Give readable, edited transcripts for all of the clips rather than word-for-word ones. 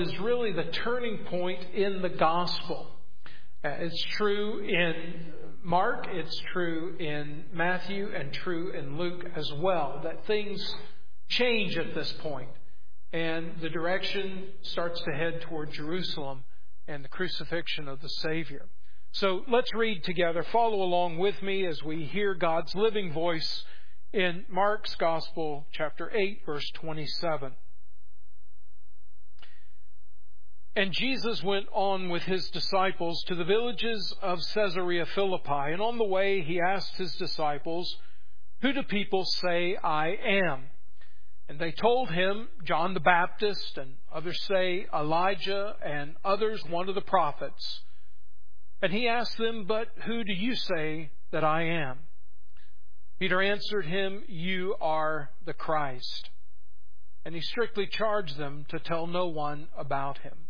is really the turning point in the gospel. It's true in Mark, it's true in Matthew, and true in Luke as well, that things change at this point, and the direction starts to head toward Jerusalem and the crucifixion of the Savior. So let's read together. Follow along with me as we hear God's living voice in Mark's Gospel, chapter 8, verse 27. And Jesus went on with his disciples to the villages of Caesarea Philippi. And on the way he asked his disciples, "Who do people say I am?" And they told him, "John the Baptist, and others say Elijah, and others one of the prophets." And he asked them, "But who do you say that I am?" Peter answered him, "You are the Christ." And he strictly charged them to tell no one about him.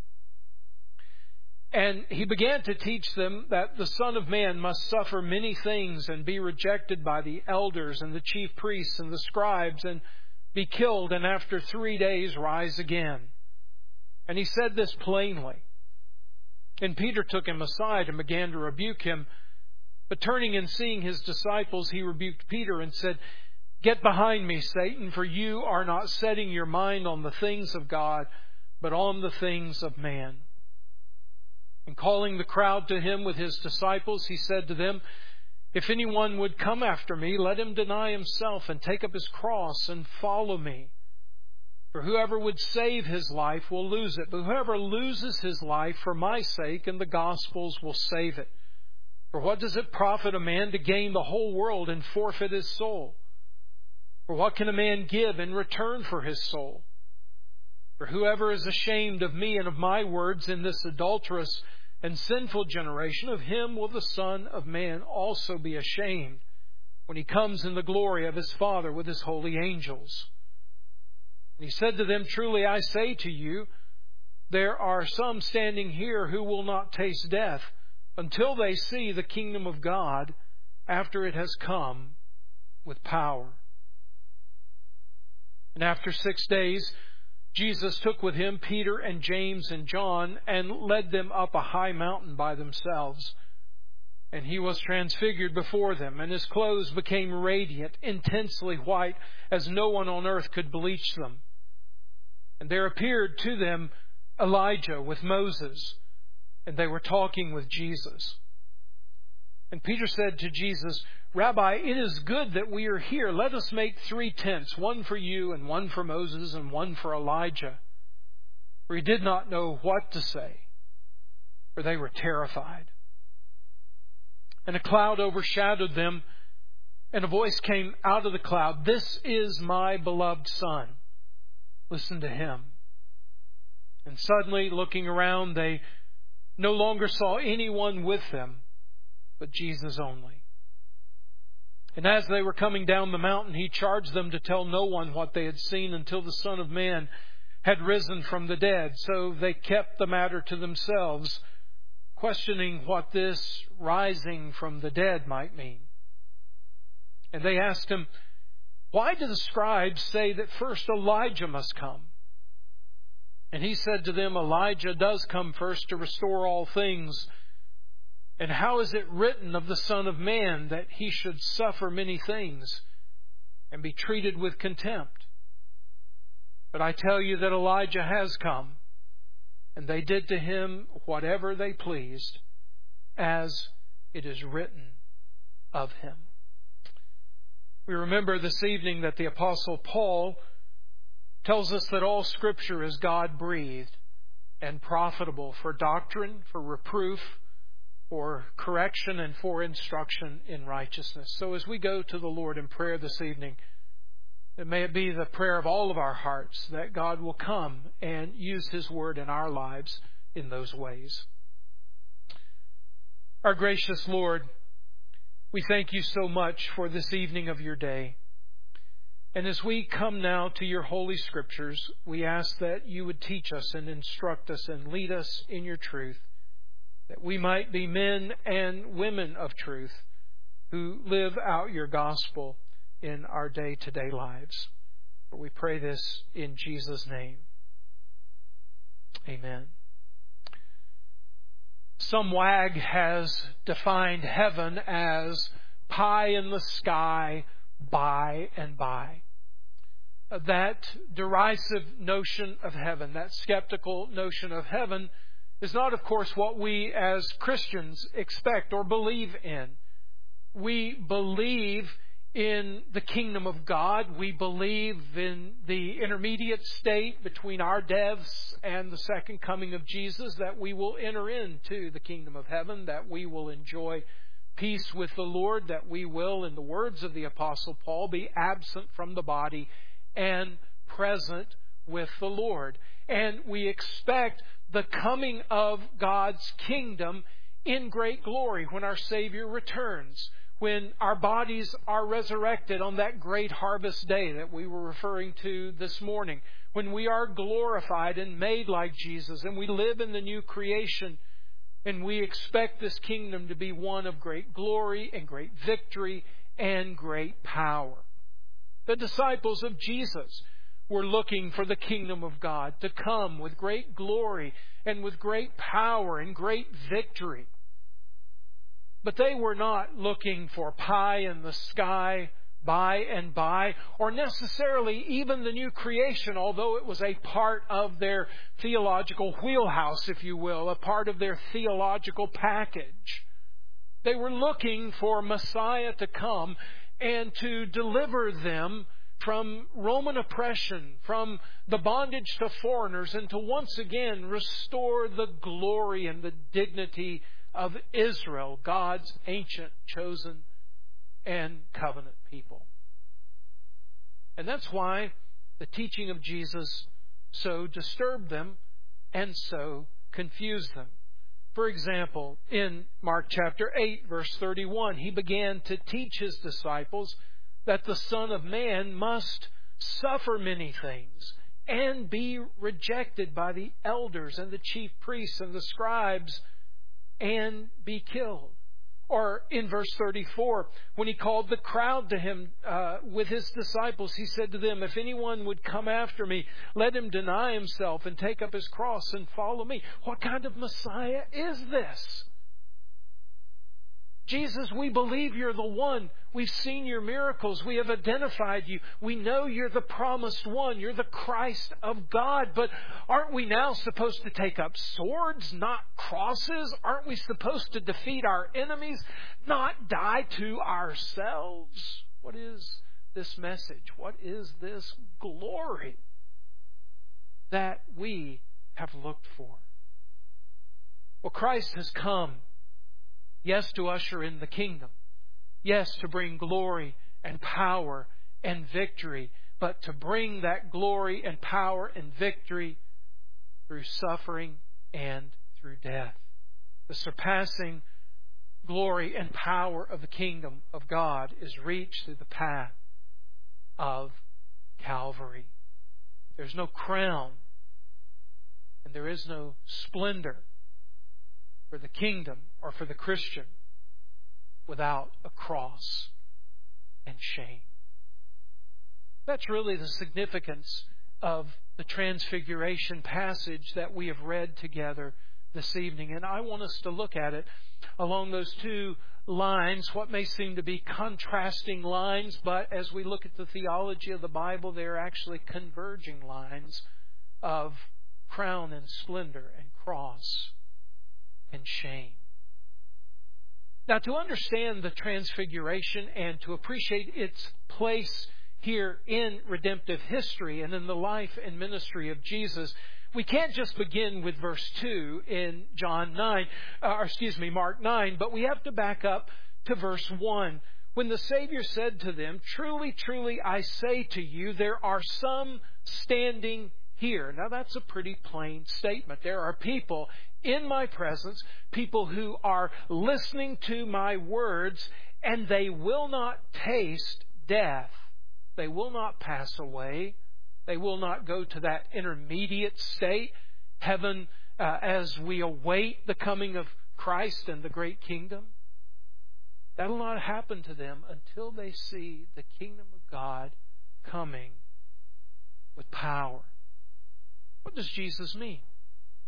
And he began to teach them that the Son of Man must suffer many things and be rejected by the elders and the chief priests and the scribes and be killed, and after 3 days rise again. And he said this plainly. And Peter took him aside and began to rebuke him. But turning and seeing his disciples, he rebuked Peter and said, "Get behind me, Satan, for you are not setting your mind on the things of God, but on the things of man." And calling the crowd to him with his disciples, he said to them, "If anyone would come after me, let him deny himself and take up his cross and follow me. For whoever would save his life will lose it, but whoever loses his life for my sake and the gospel's will save it. For what does it profit a man to gain the whole world and forfeit his soul? For what can a man give in return for his soul? For whoever is ashamed of me and of my words in this adulterous and sinful generation, of him will the Son of Man also be ashamed when he comes in the glory of his Father with his holy angels." And he said to them, "Truly I say to you, there are some standing here who will not taste death until they see the kingdom of God after it has come with power." And after 6 days, Jesus took with him Peter and James and John and led them up a high mountain by themselves. And he was transfigured before them, and his clothes became radiant, intensely white, as no one on earth could bleach them. And there appeared to them Elijah with Moses, and they were talking with Jesus. And Peter said to Jesus, "Rabbi, it is good that we are here. Let us make 3 tents, one for you and one for Moses and one for Elijah." For he did not know what to say, for they were terrified. And a cloud overshadowed them, and a voice came out of the cloud, "This is my beloved Son. Listen to him." And suddenly, looking around, they no longer saw anyone with them, but Jesus only. And as they were coming down the mountain, he charged them to tell no one what they had seen until the Son of Man had risen from the dead. So they kept the matter to themselves, questioning what this rising from the dead might mean. And they asked him, "Why do the scribes say that first Elijah must come?" And he said to them, "Elijah does come first to restore all things. And how is it written of the Son of Man that he should suffer many things and be treated with contempt? But I tell you that Elijah has come, and they did to him whatever they pleased, as it is written of him." We remember this evening that the Apostle Paul tells us that all Scripture is God-breathed and profitable for doctrine, for reproof, for correction, and for instruction in righteousness. So as we go to the Lord in prayer this evening, may it be the prayer of all of our hearts that God will come and use His Word in our lives in those ways. Our gracious Lord, we thank you so much for this evening of your day. And as we come now to your Holy Scriptures, we ask that you would teach us and instruct us and lead us in your truth, that we might be men and women of truth who live out your gospel in our day-to-day lives. For we pray this in Jesus' name. Amen. Some wag has defined heaven as pie in the sky, by and by. That derisive notion of heaven, that skeptical notion of heaven, is not, of course, what we as Christians expect or believe in. We believe in the kingdom of God. We believe in the intermediate state between our deaths and the second coming of Jesus, that we will enter into the kingdom of heaven, that we will enjoy peace with the Lord, that we will, in the words of the Apostle Paul, be absent from the body and present with the Lord. And we expect the coming of God's kingdom in great glory when our Savior returns, when our bodies are resurrected on that great harvest day that we were referring to this morning, when we are glorified and made like Jesus and we live in the new creation, and we expect this kingdom to be one of great glory and great victory and great power. The disciples of Jesus were looking for the kingdom of God to come with great glory and with great power and great victory. But they were not looking for pie in the sky, by and by, or necessarily even the new creation, although it was a part of their theological wheelhouse, if you will, a part of their theological package. They were looking for Messiah to come and to deliver them from Roman oppression, from the bondage to foreigners, and to once again restore the glory and the dignity of Israel, God's ancient, chosen, and covenant people. And that's why the teaching of Jesus so disturbed them and so confused them. For example, in Mark chapter 8, verse 31, He began to teach His disciples that the Son of Man must suffer many things and be rejected by the elders and the chief priests and the scribes and be killed. Or in verse 34, when He called the crowd to Him with His disciples, He said to them, "If anyone would come after me, let him deny himself and take up his cross and follow me." What kind of Messiah is this? Jesus, we believe You're the one. We've seen Your miracles. We have identified You. We know You're the promised one. You're the Christ of God. But aren't we now supposed to take up swords, not crosses? Aren't we supposed to defeat our enemies, not die to ourselves? What is this message? What is this glory that we have looked for? Well, Christ has come. Yes, to usher in the kingdom. Yes, to bring glory and power and victory. But to bring that glory and power and victory through suffering and through death. The surpassing glory and power of the kingdom of God is reached through the path of Calvary. There's no crown and there is no splendor for the kingdom or for the Christian without a cross and shame. That's really the significance of the Transfiguration passage that we have read together this evening. And I want us to look at it along those two lines, what may seem to be contrasting lines, but as we look at the theology of the Bible, they are actually converging lines of crown and splendor and cross and shame. Now, to understand the Transfiguration and to appreciate its place here in redemptive history and in the life and ministry of Jesus, we can't just begin with verse 2 in Mark 9, but we have to back up to verse 1. When the Savior said to them, "Truly, truly, I say to you, there are some standing here." Now, that's a pretty plain statement. There are people in my presence, people who are listening to my words, and they will not taste death. They will not pass away. They will not go to that intermediate state, heaven, as we await the coming of Christ and the great kingdom. That will not happen to them until they see the kingdom of God coming with power. What does Jesus mean?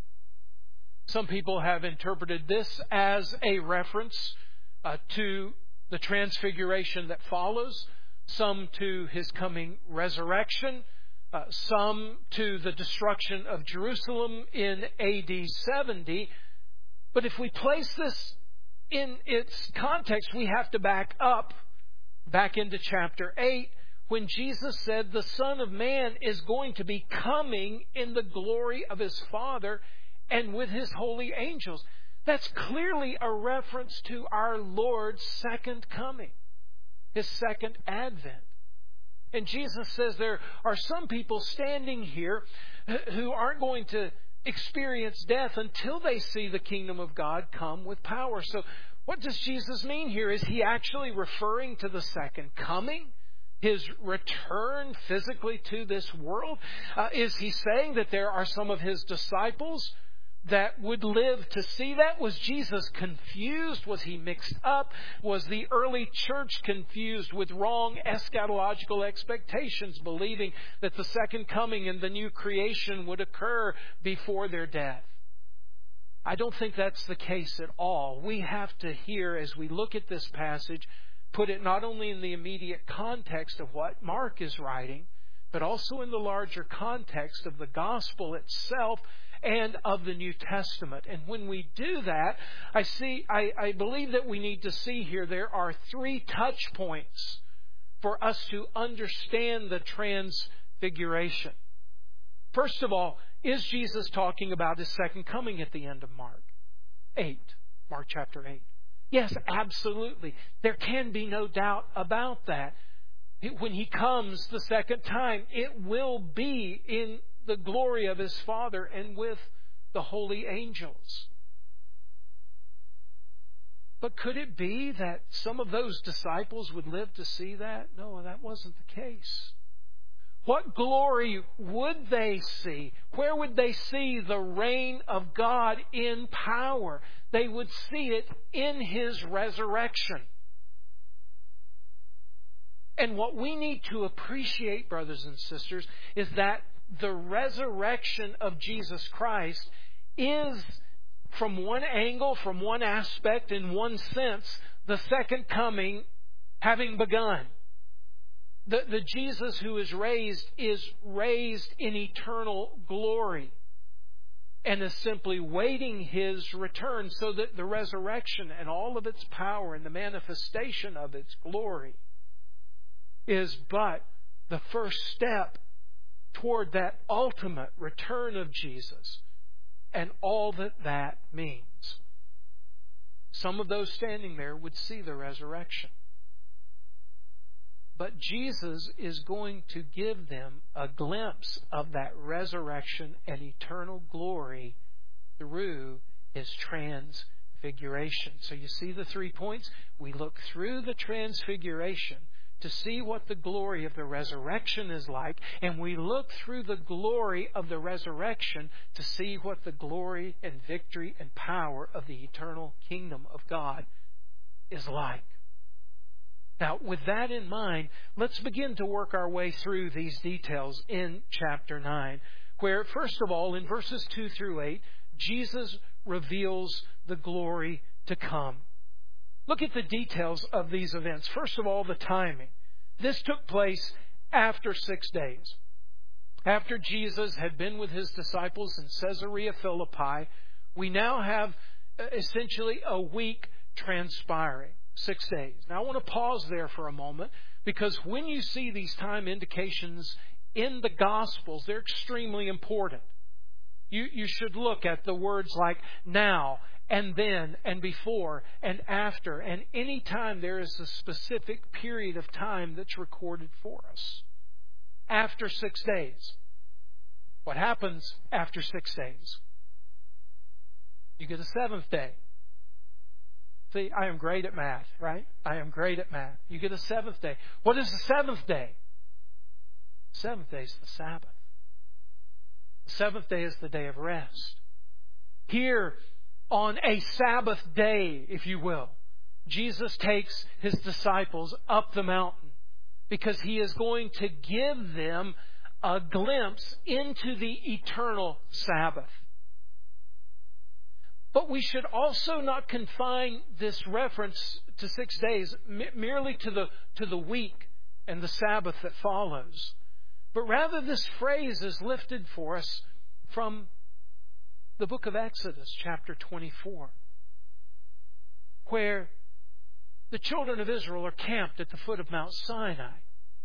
Some people have interpreted this as a reference to the transfiguration that follows, some to His coming resurrection, some to the destruction of Jerusalem in AD 70. But if we place this in its context, we have to back into chapter 8, when Jesus said the Son of Man is going to be coming in the glory of His Father and with His holy angels. That's clearly a reference to our Lord's second coming, His second advent. And Jesus says there are some people standing here who aren't going to experience death until they see the kingdom of God come with power. So what does Jesus mean here? Is He actually referring to the second coming? His return physically to this world? Is He saying that there are some of His disciples that would live to see that? Was Jesus confused? Was He mixed up? Was the early church confused with wrong eschatological expectations, believing that the second coming and the new creation would occur before their death? I don't think that's the case at all. We have to hear, as we look at this passage, put it not only in the immediate context of what Mark is writing, but also in the larger context of the gospel itself and of the New Testament. And when we do that, I believe that we need to see here there are three touch points for us to understand the transfiguration. First of all, is Jesus talking about His second coming at the end of Mark chapter 8? Yes, absolutely. There can be no doubt about that. When He comes the second time, it will be in the glory of His Father and with the holy angels. But could it be that some of those disciples would live to see that? No, that wasn't the case. What glory would they see? Where would they see the reign of God in power? They would see it in His resurrection. And what we need to appreciate, brothers and sisters, is that the resurrection of Jesus Christ is, from one angle, from one aspect, in one sense, the second coming having begun. The Jesus who is raised in eternal glory and is simply waiting His return, so that the resurrection and all of its power and the manifestation of its glory is but the first step toward that ultimate return of Jesus and all that means. Some of those standing there would see the resurrection. But Jesus is going to give them a glimpse of that resurrection and eternal glory through His transfiguration. So you see the 3 points? We look through the transfiguration to see what the glory of the resurrection is like, and we look through the glory of the resurrection to see what the glory and victory and power of the eternal kingdom of God is like. Now, with that in mind, let's begin to work our way through these details in chapter 9, where, first of all, in verses 2 through 8, Jesus reveals the glory to come. Look at the details of these events. First of all, the timing. This took place after 6 days. After Jesus had been with His disciples in Caesarea Philippi, we now have essentially a week transpiring. 6 days. Now I want to pause there for a moment, because when you see these time indications in the Gospels, they're extremely important. You should look at the words like now and then and before and after, and any time there is a specific period of time that's recorded for us. After 6 days. What happens after 6 days? You get a seventh day. See, I am great at math, right? I am great at math. You get a seventh day. What is the seventh day? The seventh day is the Sabbath. The seventh day is the day of rest. Here, on a Sabbath day, if you will, Jesus takes His disciples up the mountain because He is going to give them a glimpse into the eternal Sabbath. But we should also not confine this reference to 6 days merely to the week and the Sabbath that follows. But rather this phrase is lifted for us from the book of Exodus, chapter 24, where the children of Israel are camped at the foot of Mount Sinai.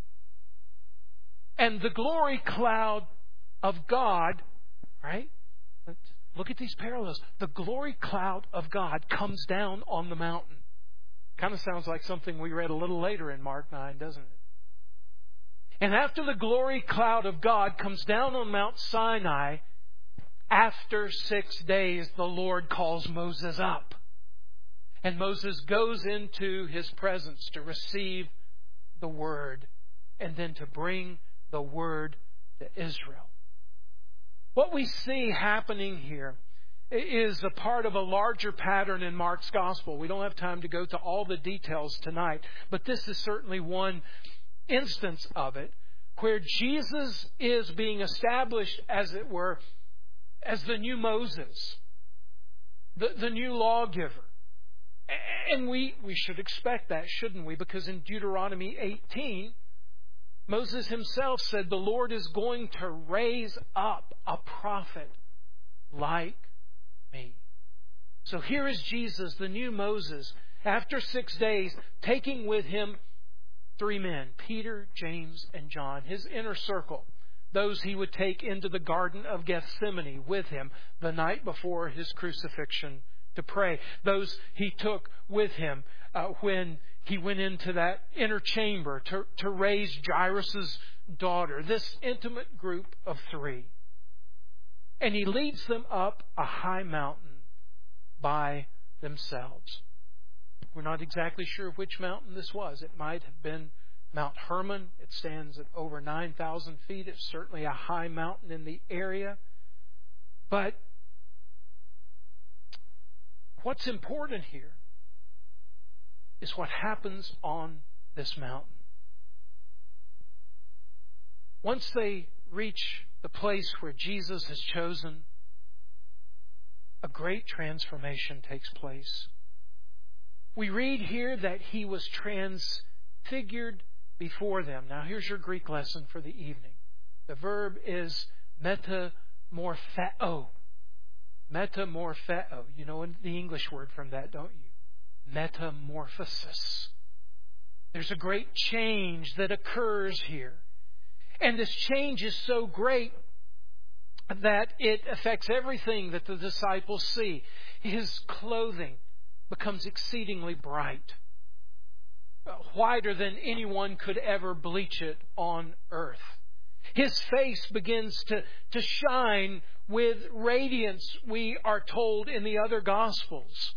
And the glory cloud of God, right? Look at these parallels. The glory cloud of God comes down on the mountain. Kind of sounds like something we read a little later in Mark 9, doesn't it? And after the glory cloud of God comes down on Mount Sinai, after 6 days, the Lord calls Moses up. And Moses goes into his presence to receive the word and then to bring the word to Israel. What we see happening here is a part of a larger pattern in Mark's gospel. We don't have time to go to all the details tonight, but this is certainly one instance of it where Jesus is being established, as it were, as the new Moses, the new lawgiver. And we should expect that, shouldn't we? Because in Deuteronomy 18, Moses himself said, the Lord is going to raise up a prophet like me. So here is Jesus, the new Moses, after 6 days, taking with him 3 men, Peter, James, and John, his inner circle, those he would take into the Garden of Gethsemane with him the night before his crucifixion to pray. Those he took with him when he went into that inner chamber to raise Jairus' daughter. This intimate group of 3. And he leads them up a high mountain by themselves. We're not exactly sure which mountain this was. It might have been Mount Hermon. It stands at over 9,000 feet. It's certainly a high mountain in the area. But what's important here is what happens on this mountain. Once they reach the place where Jesus has chosen, a great transformation takes place. We read here that he was transfigured before them. Now here's your Greek lesson for the evening. The verb is metamorpheo. Metamorpheo. You know the English word from that, don't you? Metamorphosis. There's a great change that occurs here. And this change is so great that it affects everything that the disciples see. His clothing becomes exceedingly bright, whiter than anyone could ever bleach it on earth. His face begins to shine with radiance, we are told in the other Gospels.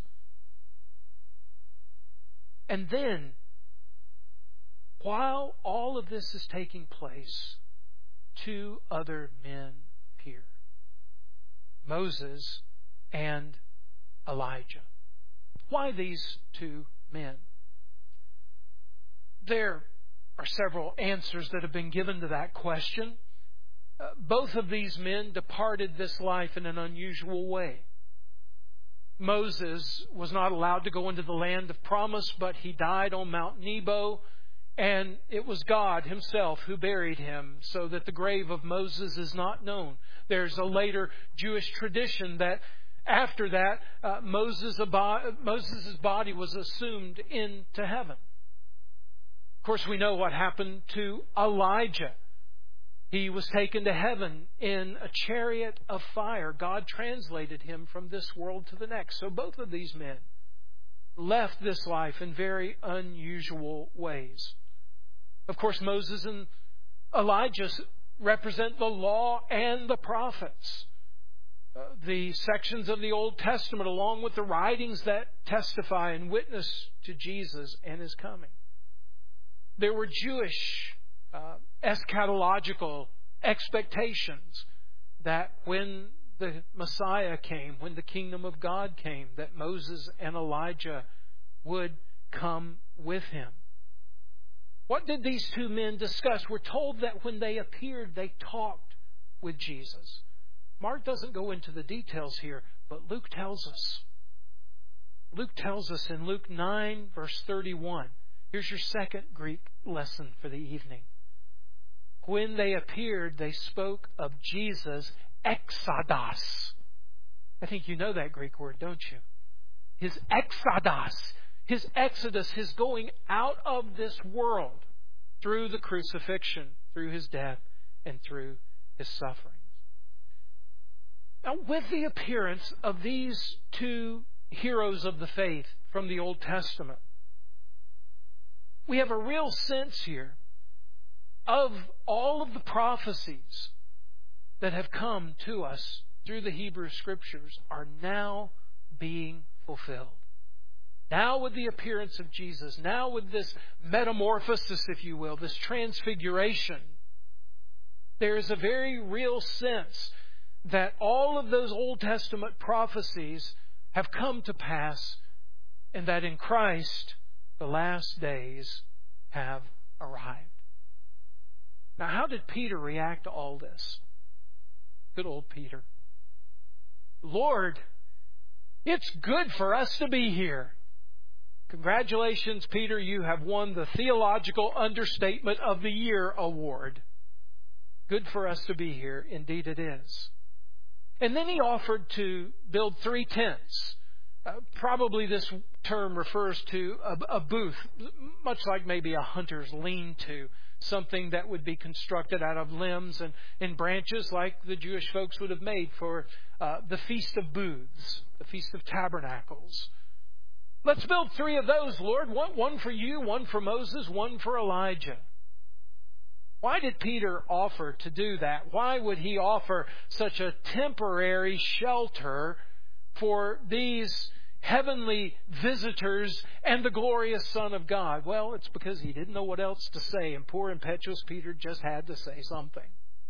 And then, while all of this is taking place, 2 other men appear. Moses and Elijah. Why these 2 men? There are several answers that have been given to that question. Both of these men departed this life in an unusual way. Moses was not allowed to go into the land of promise, but he died on Mount Nebo, and it was God himself who buried him, so that the grave of Moses is not known. There's a later Jewish tradition that after that, Moses' body was assumed into heaven. Of course, we know what happened to Elijah. He was taken to heaven in a chariot of fire. God translated him from this world to the next. So both of these men left this life in very unusual ways. Of course, Moses and Elijah represent the law and the prophets. The sections of the Old Testament, along with the writings that testify and witness to Jesus and His coming. There were Jewish eschatological expectations that when the Messiah came, when the kingdom of God came, that Moses and Elijah would come with him. What did these 2 men discuss? We're told that when they appeared, they talked with Jesus. Mark doesn't go into the details here, but Luke tells us. Luke tells us in Luke 9, verse 31. Here's your second Greek lesson for the evening. When they appeared, they spoke of Jesus exodos. I think you know that Greek word, don't you? His exodos, his exodus, his going out of this world through the crucifixion, through his death, and through his sufferings. Now, with the appearance of these two heroes of the faith from the Old Testament, we have a real sense here of all of the prophecies that have come to us through the Hebrew Scriptures are now being fulfilled. Now with the appearance of Jesus, now with this metamorphosis, if you will, this transfiguration, there is a very real sense that all of those Old Testament prophecies have come to pass, and that in Christ the last days have arrived. Now, how did Peter react to all this? Good old Peter. Lord, it's good for us to be here. Congratulations, Peter, you have won the Theological Understatement of the Year award. Good for us to be here. Indeed it is. And then he offered to build 3 tents. Probably this term refers to a booth, much like maybe a hunter's lean-to, something that would be constructed out of limbs and branches like the Jewish folks would have made for the Feast of Booths, the Feast of Tabernacles. Let's build 3 of those, Lord. One for you, one for Moses, one for Elijah. Why did Peter offer to do that? Why would he offer such a temporary shelter for these heavenly visitors and the glorious Son of God? Well, it's because he didn't know what else to say, and poor impetuous Peter just had to say something.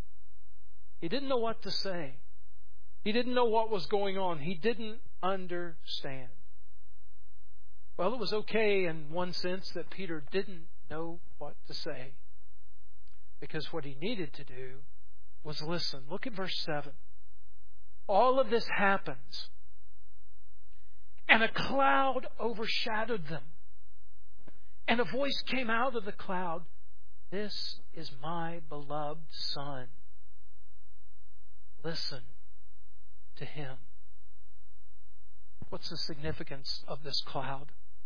He didn't know what to say. He didn't know what was going on. He didn't understand. Well, it was okay in one sense that Peter didn't know what to say, because what he needed to do was listen. Look at verse 7. All of this happens, and a cloud overshadowed them. And a voice came out of the cloud, "This is my beloved Son. Listen to him." What's the significance of this cloud?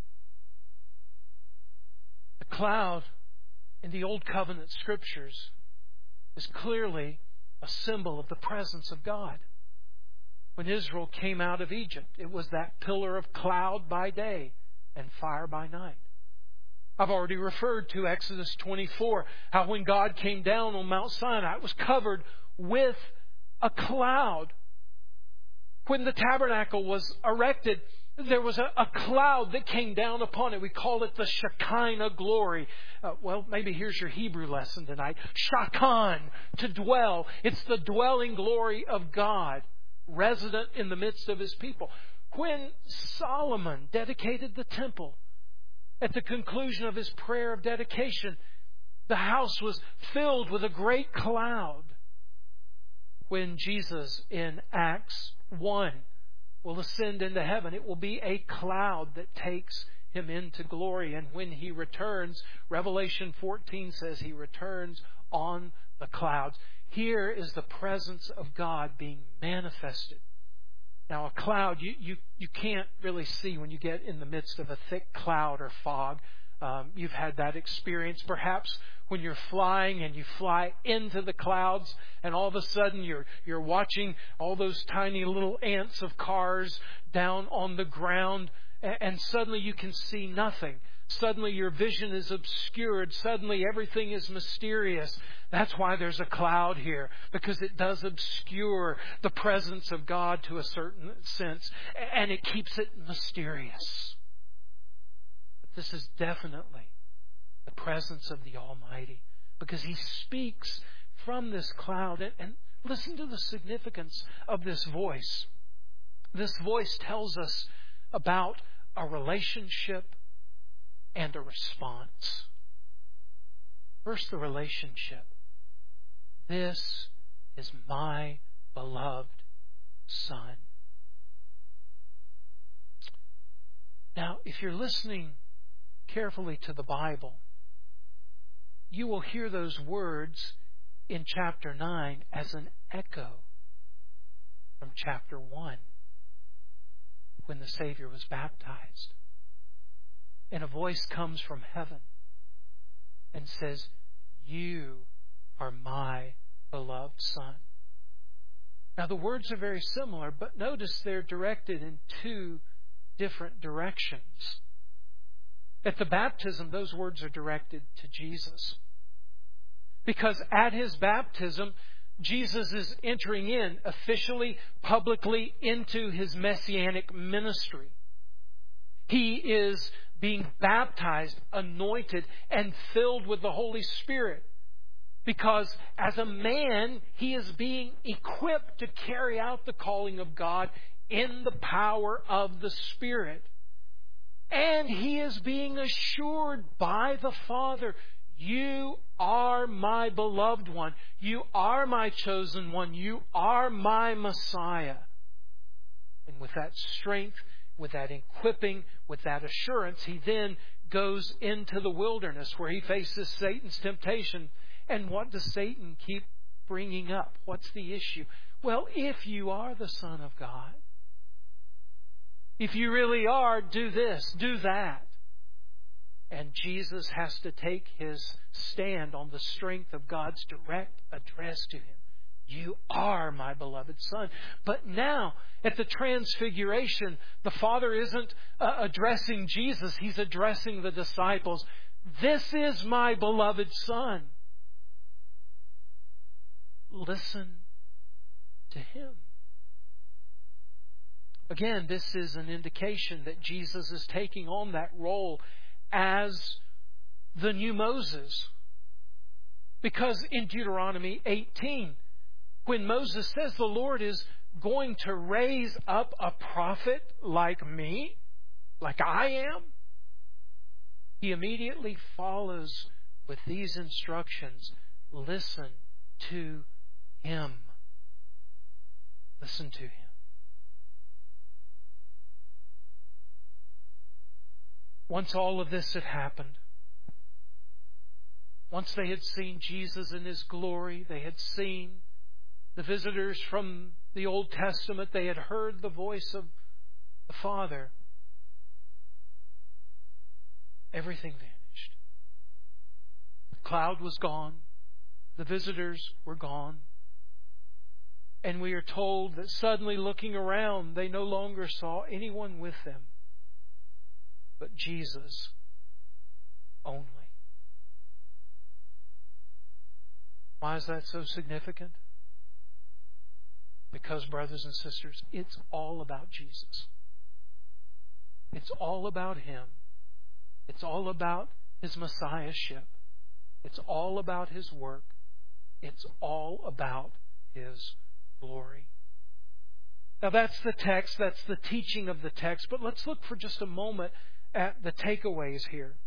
The cloud in the Old Covenant Scriptures is clearly a symbol of the presence of God. When Israel came out of Egypt, it was that pillar of cloud by day and fire by night. I've already referred to Exodus 24, how when God came down on Mount Sinai, it was covered with a cloud. When the tabernacle was erected, there was a cloud that came down upon it. We call it the Shekinah glory. Maybe here's your Hebrew lesson tonight. Shakan, to dwell. It's the dwelling glory of God, resident in the midst of His people. When Solomon dedicated the temple, at the conclusion of his prayer of dedication, the house was filled with a great cloud. When Jesus in Acts 1 will ascend into heaven, it will be a cloud that takes Him into glory. And when He returns, Revelation 14 says He returns on the clouds. Here is the presence of God being manifested. Now, a cloud, you can't really see when you get in the midst of a thick cloud or fog. You've had that experience perhaps when you're flying and you fly into the clouds, and all of a sudden you're watching all those tiny little ants of cars down on the ground, and suddenly you can see nothing. Suddenly your vision is obscured. Suddenly everything is mysterious. That's why there's a cloud here, because it does obscure the presence of God to a certain sense, and it keeps it mysterious. But this is definitely the presence of the Almighty, because He speaks from this cloud. And listen to the significance of this voice. This voice tells us about a relationship and a response. First, the relationship. This is my beloved Son. if you're listening carefully to the Bible, you will hear those words in chapter 9 as an echo from chapter 1 when the Savior was baptized. And a voice comes from heaven and says, "You are my beloved Son." Now the words are very similar, but notice they're directed in two different directions. At the baptism, those words are directed to Jesus. Because at His baptism, Jesus is entering in officially, publicly into His messianic ministry. He is being baptized, anointed, and filled with the Holy Spirit. Because as a man, He is being equipped to carry out the calling of God in the power of the Spirit. And He is being assured by the Father, "You are my beloved one. You are my chosen one. You are my Messiah." And with that strength, with that equipping, with that assurance, He then goes into the wilderness where He faces Satan's temptation. And what does Satan keep bringing up? What's the issue? Well, if you are the Son of God, if you really are, do this, do that. And Jesus has to take His stand on the strength of God's direct address to Him. "You are my beloved Son." But now, at the Transfiguration, the Father isn't addressing Jesus. He's addressing the disciples. "This is my beloved Son. Listen to Him." Again, this is an indication that Jesus is taking on that role as the new Moses. Because in Deuteronomy 18, when Moses says the Lord is going to raise up a prophet like me, like I am, he immediately follows with these instructions: listen to Him. Listen to Him. Once all of this had happened, once they had seen Jesus in His glory, they had seen the visitors from the Old Testament, they had heard the voice of the Father, everything vanished. The cloud was gone. The visitors were gone. And we are told that suddenly looking around, they no longer saw anyone with them but Jesus only. Why is that so significant? Because, brothers and sisters, it's all about Jesus. It's all about Him. It's all about His Messiahship. It's all about His work. It's all about His glory. Now that's the text, that's the teaching of the text, but let's look for just a moment at the takeaways here.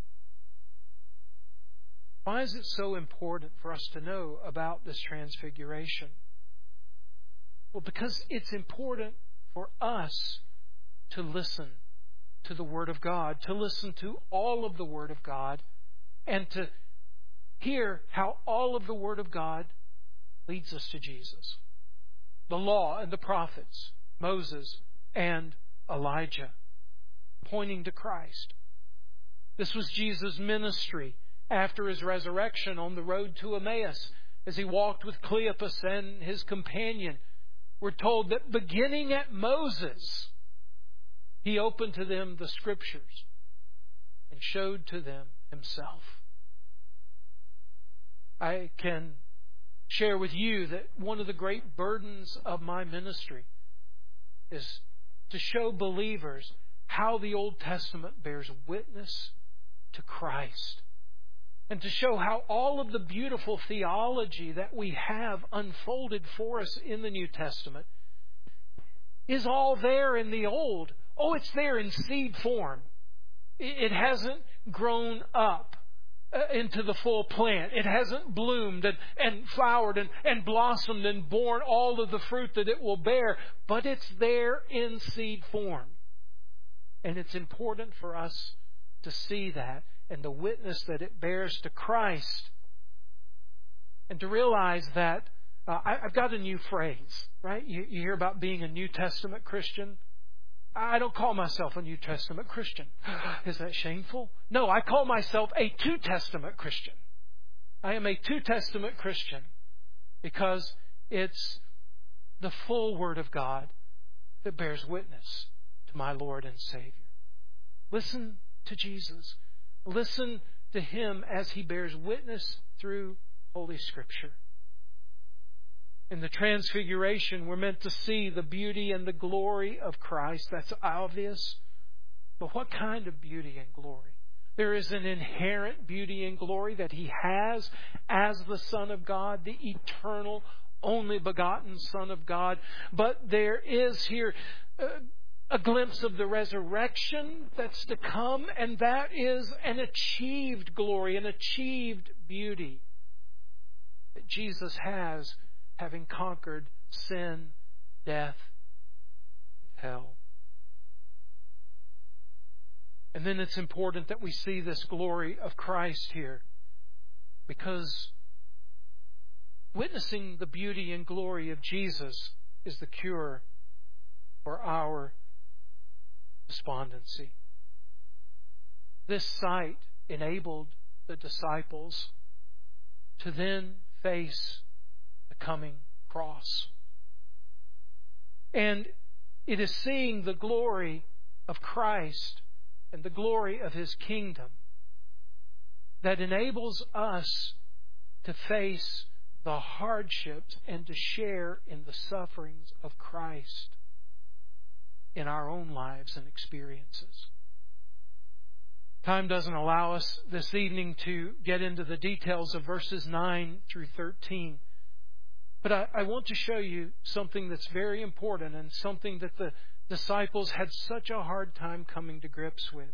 Why is it so important for us to know about this transfiguration? Well, because it's important for us to listen to the Word of God, to listen to all of the Word of God, and to hear how all of the Word of God leads us to Jesus. The law and the prophets, Moses and Elijah, pointing to Christ. This was Jesus' ministry after His resurrection on the road to Emmaus, as He walked with Cleopas and his companion. We're told that beginning at Moses, He opened to them the Scriptures and showed to them Himself. I can share with you that one of the great burdens of my ministry is to show believers how the Old Testament bears witness to Christ, and to show how all of the beautiful theology that we have unfolded for us in the New Testament is all there in the Old. Oh, it's there in seed form. It hasn't grown up into the full plant. It hasn't bloomed and flowered and blossomed and borne all of the fruit that it will bear, but it's there in seed form. And it's important for us to see that and the witness that it bears to Christ. And to realize that I've got a new phrase, right? You hear about being a New Testament Christian. I don't call myself a New Testament Christian. Is that shameful? No, I call myself a Two Testament Christian. I am a Two Testament Christian because it's the full Word of God that bears witness to my Lord and Savior. Listen to Jesus. Listen to Him as He bears witness through Holy Scripture. In the Transfiguration, we're meant to see the beauty and the glory of Christ. That's obvious. But what kind of beauty and glory? There is an inherent beauty and glory that He has as the Son of God, the eternal, only begotten Son of God. But there is here a glimpse of the resurrection that's to come, and that is an achieved glory, an achieved beauty that Jesus has, having conquered sin, death, and hell. And then it's important that we see this glory of Christ here, because witnessing the beauty and glory of Jesus is the cure for our despondency. This sight enabled the disciples to then face the coming cross. And it is seeing the glory of Christ and the glory of His kingdom that enables us to face the hardships and to share in the sufferings of Christ in our own lives and experiences. Time doesn't allow us this evening to get into the details of verses 9 through 13. But I want to show you something that's very important and something that the disciples had such a hard time coming to grips with.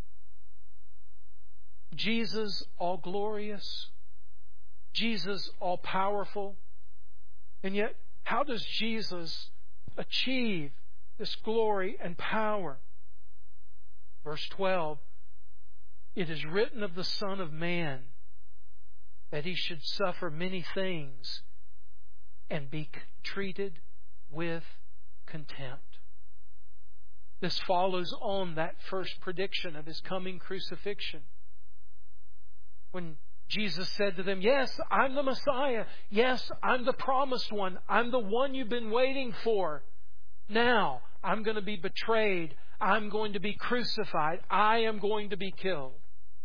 Jesus, all glorious. Jesus, all powerful. And yet, how does Jesus achieve this glory and power? Verse 12, it is written of the Son of Man that He should suffer many things and be treated with contempt. This follows on that first prediction of His coming crucifixion. When Jesus said to them, yes, I'm the Messiah. Yes, I'm the promised one. I'm the one you've been waiting for. Now, I'm going to be betrayed. I'm going to be crucified. I am going to be killed.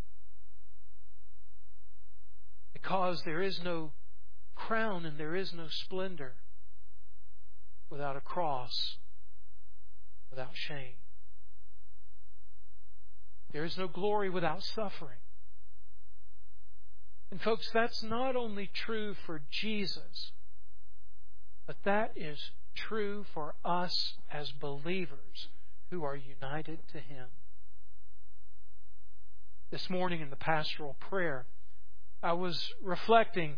Because there is no crown and there is no splendor without a cross, without shame. There is no glory without suffering. And folks, that's not only true for Jesus, but that is true for us as believers who are united to Him. This morning in the pastoral prayer, I was reflecting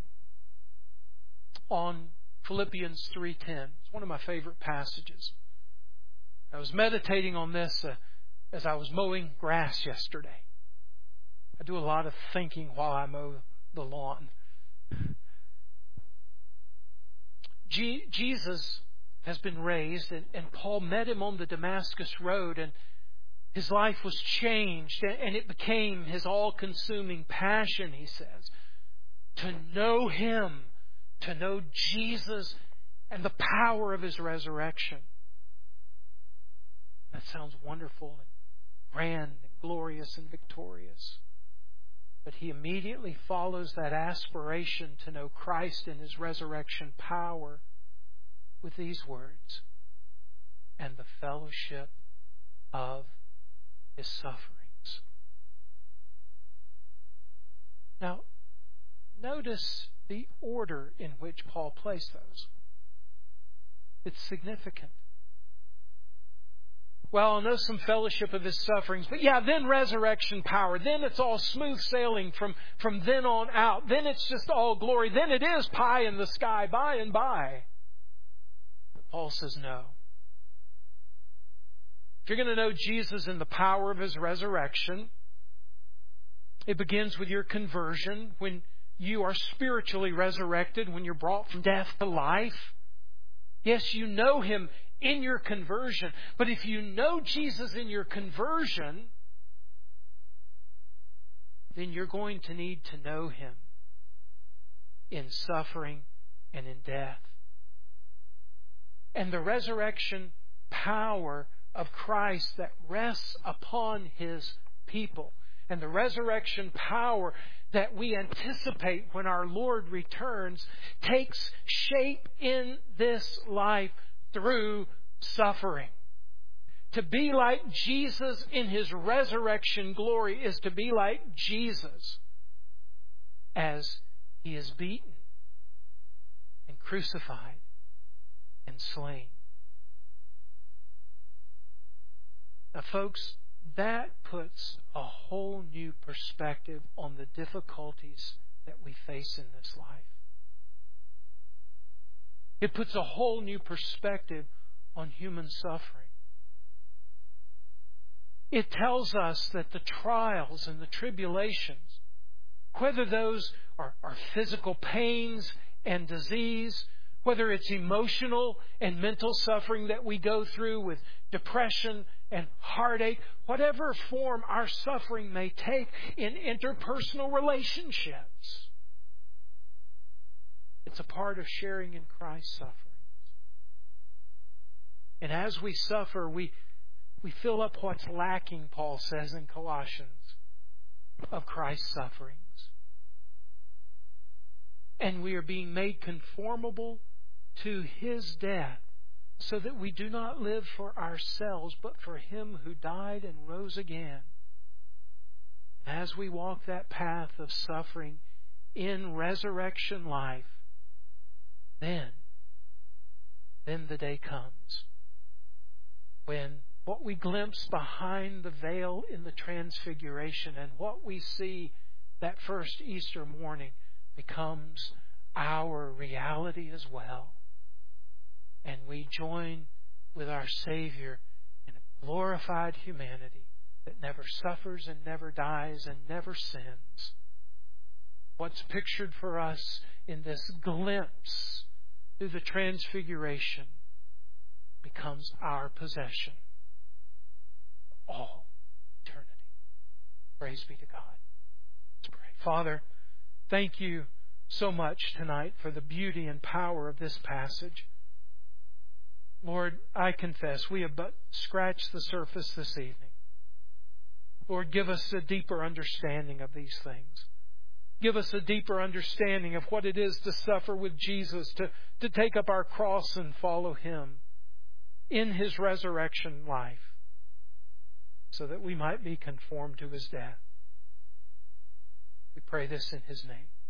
on Philippians 3:10. It's one of my favorite passages. I was meditating on this as I was mowing grass yesterday. I do a lot of thinking while I mow the lawn. Jesus has been raised, and Paul met Him on the Damascus Road, and his life was changed, and it became his all-consuming passion, he says, to know Him, to know Jesus and the power of His resurrection. That sounds wonderful and grand and glorious and victorious. But he immediately follows that aspiration to know Christ and His resurrection power with these words, and the fellowship of His sufferings. Now, notice the order in which Paul placed those. It's significant. Well, I know some fellowship of His sufferings, but then resurrection power. Then it's all smooth sailing from then on out. Then it's just all glory. Then it is pie in the sky by and by. But Paul says no. If you're going to know Jesus in the power of His resurrection, it begins with your conversion, when you are spiritually resurrected, when you're brought from death to life. Yes, you know Him in your conversion. But if you know Jesus in your conversion, then you're going to need to know Him in suffering and in death. And the resurrection power of Christ that rests upon His people, and the resurrection power that we anticipate when our Lord returns, takes shape in this life through suffering. To be like Jesus in His resurrection glory is to be like Jesus as He is beaten and crucified and slain. Now, folks, that puts a whole new perspective on the difficulties that we face in this life. It puts a whole new perspective on human suffering. It tells us that the trials and the tribulations, whether those are physical pains and disease, whether it's emotional and mental suffering that we go through with depression and heartache, whatever form our suffering may take in interpersonal relationships, it's a part of sharing in Christ's sufferings. And as we suffer, we fill up what's lacking, Paul says in Colossians, of Christ's sufferings. And we are being made conformable to His death, so that we do not live for ourselves, but for Him who died and rose again. As we walk that path of suffering in resurrection life, then the day comes when what we glimpse behind the veil in the Transfiguration and what we see that first Easter morning becomes our reality as well. And we join with our Savior in a glorified humanity that never suffers and never dies and never sins. What's pictured for us in this glimpse through the Transfiguration becomes our possession all eternity. Praise be to God. Let's pray. Father, thank You so much tonight for the beauty and power of this passage. Lord, I confess we have but scratched the surface this evening. Lord, give us a deeper understanding of these things. Give us a deeper understanding of what it is to suffer with Jesus, to take up our cross and follow Him in His resurrection life, so that we might be conformed to His death. We pray this in His name.